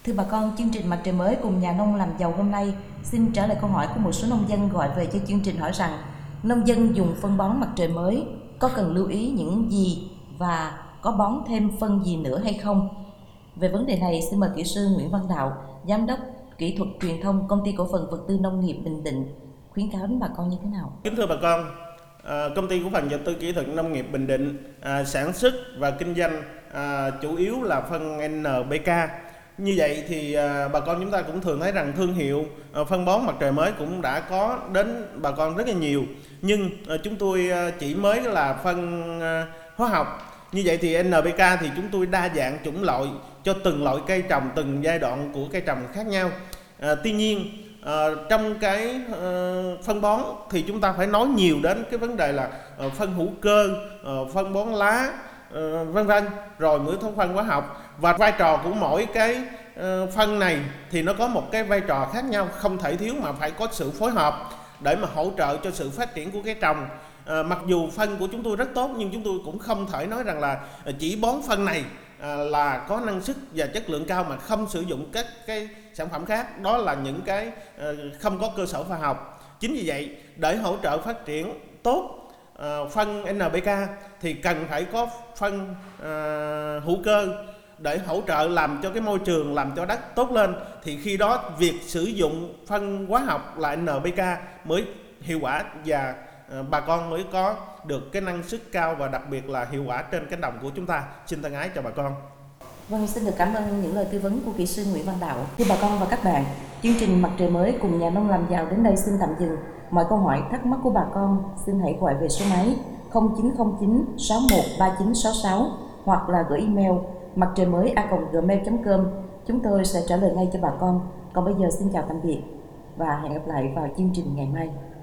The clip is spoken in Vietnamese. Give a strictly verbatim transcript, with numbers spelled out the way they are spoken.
Thưa bà con, chương trình Mặt trời mới cùng nhà nông làm giàu hôm nay xin trả lời câu hỏi của một số nông dân gọi về cho chương trình hỏi rằng nông dân dùng phân bón mặt trời mới có cần lưu ý những gì và có bón thêm phân gì nữa hay không? Về vấn đề này, xin mời kỹ sư Nguyễn Văn Đạo, Giám đốc Kỹ thuật Truyền thông Công ty Cổ phần Vật tư Nông nghiệp Bình Định khuyến cáo đến bà con như thế nào? Kính thưa bà con, à, Công ty Cổ phần Vật tư Kỹ thuật Nông nghiệp Bình Định à, sản xuất và kinh doanh à, chủ yếu là phân en pê ca. Như vậy thì à, bà con chúng ta cũng thường thấy rằng thương hiệu à, phân bón mặt trời mới cũng đã có đến bà con rất là nhiều. Nhưng à, chúng tôi à, chỉ mới là phân à, hóa học. Như vậy thì en pê ca thì chúng tôi đa dạng chủng loại cho từng loại cây trồng, từng giai đoạn của cây trồng khác nhau. À, tuy nhiên à, trong cái à, phân bón thì chúng ta phải nói nhiều đến cái vấn đề là à, phân hữu cơ, à, phân bón lá, à, vân vân, rồi mới thông phân hóa học, và vai trò của mỗi cái à, phân này thì nó có một cái vai trò khác nhau, không thể thiếu mà phải có sự phối hợp để mà hỗ trợ cho sự phát triển của cây trồng. À, mặc dù phân của chúng tôi rất tốt nhưng chúng tôi cũng không thể nói rằng là chỉ bón phân này à, là có năng suất và chất lượng cao mà không sử dụng các cái sản phẩm khác. Đó là những cái à, không có cơ sở khoa học. Chính vì vậy để hỗ trợ phát triển tốt à, phân en pê ca thì cần phải có phân à, hữu cơ để hỗ trợ làm cho cái môi trường, làm cho đất tốt lên, thì khi đó việc sử dụng phân hóa học là en pê ca mới hiệu quả và bà con mới có được cái năng suất cao và đặc biệt là hiệu quả trên cánh đồng của chúng ta. Xin thân ái chào bà con. Vâng, xin được cảm ơn những lời tư vấn của kỹ sư Nguyễn Văn Đạo. Thưa bà con và các bạn, chương trình Mặt trời mới cùng nhà nông làm giàu đến đây xin tạm dừng. Mọi câu hỏi thắc mắc của bà con xin hãy gọi về số máy không chín không chín sáu một ba chín sáu sáu hoặc là gửi email mặt trời mới a còng gmail chấm com. Chúng tôi sẽ trả lời ngay cho bà con. Còn bây giờ xin chào tạm biệt và hẹn gặp lại vào chương trình ngày mai.